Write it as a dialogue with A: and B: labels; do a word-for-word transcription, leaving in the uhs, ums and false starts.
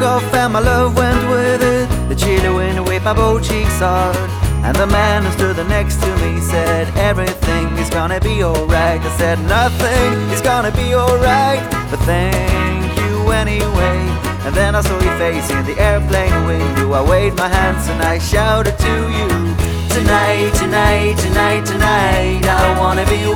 A: off and my love went with it. The chilly wind whipped my both cheeks hard, and the man who stood next to me said, everything is gonna be alright. I said, nothing is gonna be alright, but thank you anyway. And then I saw your face in the airplane window. I waved my hands and I shouted to you, tonight, tonight, tonight, tonight, I wanna be